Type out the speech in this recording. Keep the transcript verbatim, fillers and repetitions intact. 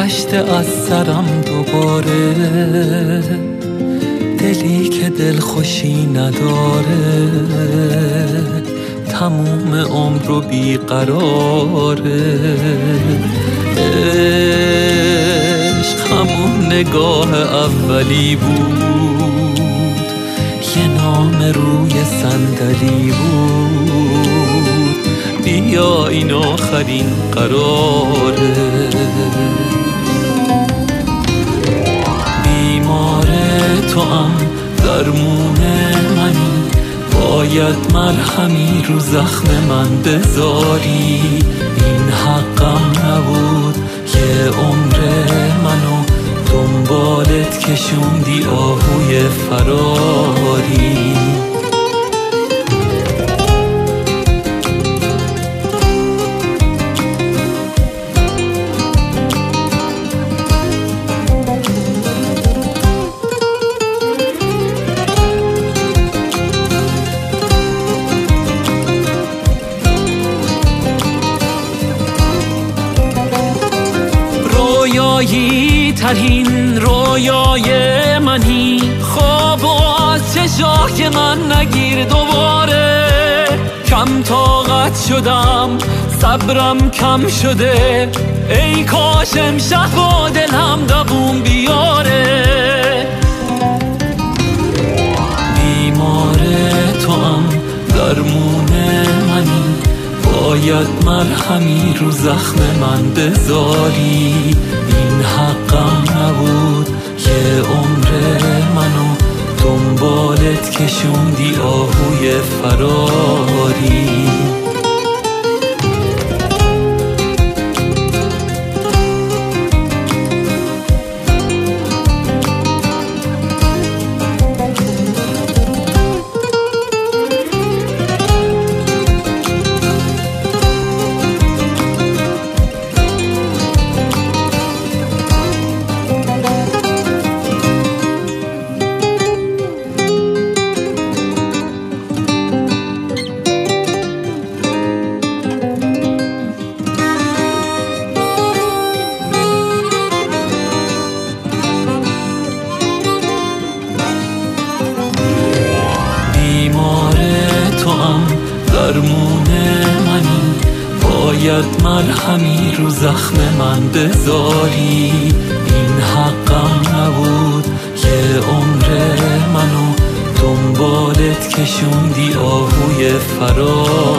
گذشته از سرم دوباره، دلی که دلخوشی نداره، تموم عمر و بیقراره. عشق همون نگاه اولی بود، یه نام روی صندلی بود، بیا این آخرین قراره. بیمار توام، درمون منی، باید مرهمی رو زخم من بذاری. این حقم نبود یه عمر منو دنبالت کشوندی آهوی فراری. رویایی ترین رویای منی، خواب از چشای من نگیر دوباره. کم طاقت شدم، صبرم کم شده، ای کاش امشب با دلم دووم بیاره. بیمار توام، درمون منی، باید مرهمی رو زخم من بذاری. این حقم نبود یه عمر منو دنبالت کشوندی آهوی فراری. درمون منی، باید مرهمی رو زخم من بذاری. این حقم نبود یه عمر منو دنبالت کشوندی آهوی فراری.